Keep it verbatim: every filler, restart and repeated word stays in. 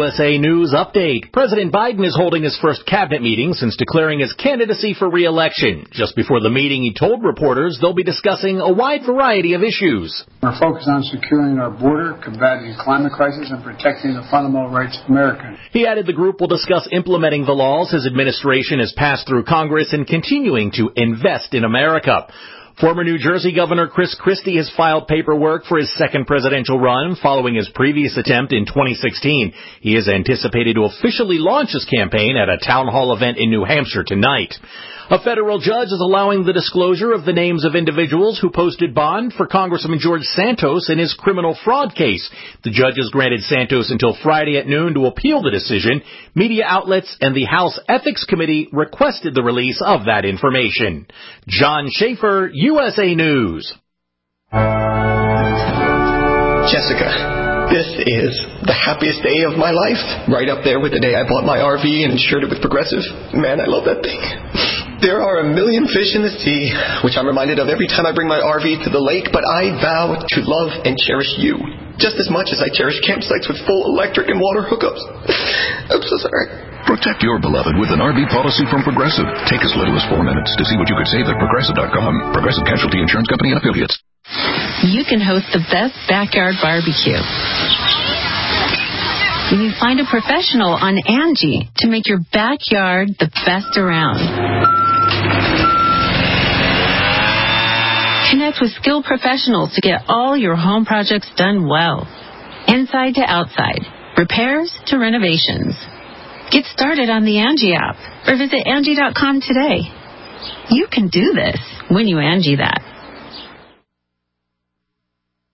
U S A News Update. President Biden is holding his first cabinet meeting since declaring his candidacy for re-election. Just before the meeting, he told reporters they'll be discussing a wide variety of issues. We're focused on securing our border, combating the climate crisis, and protecting the fundamental rights of Americans. He added the group will discuss implementing the laws his administration has passed through Congress and continuing to invest in America. Former New Jersey Governor Chris Christie has filed paperwork for his second presidential run following his previous attempt in twenty sixteen. He is anticipated to officially launch his campaign at a town hall event in New Hampshire tonight. A federal judge is allowing the disclosure of the names of individuals who posted bond for Congressman George Santos in his criminal fraud case. The judge has granted Santos until Friday at noon to appeal the decision. Media outlets and the House Ethics Committee requested the release of that information. John Schaefer, U S A News. Jessica, this is the happiest day of my life. Right up there with the day I bought my R V and insured it with Progressive. Man, I love that thing. There are a million fish in the sea, which I'm reminded of every time I bring my R V to the lake, but I vow to love and cherish you just as much as I cherish campsites with full electric and water hookups. I'm so sorry. Protect your beloved with an R V policy from Progressive. Take as little as four minutes to see what you could save at Progressive dot com. Progressive Casualty Insurance Company and Affiliates. You can host the best backyard barbecue. You find a professional on Angie to make your backyard the best around. Connect with skilled professionals to get all your home projects done well. Inside to outside, repairs to renovations. Get started on the Angie app or visit Angie dot com today. You can do this when you Angie that.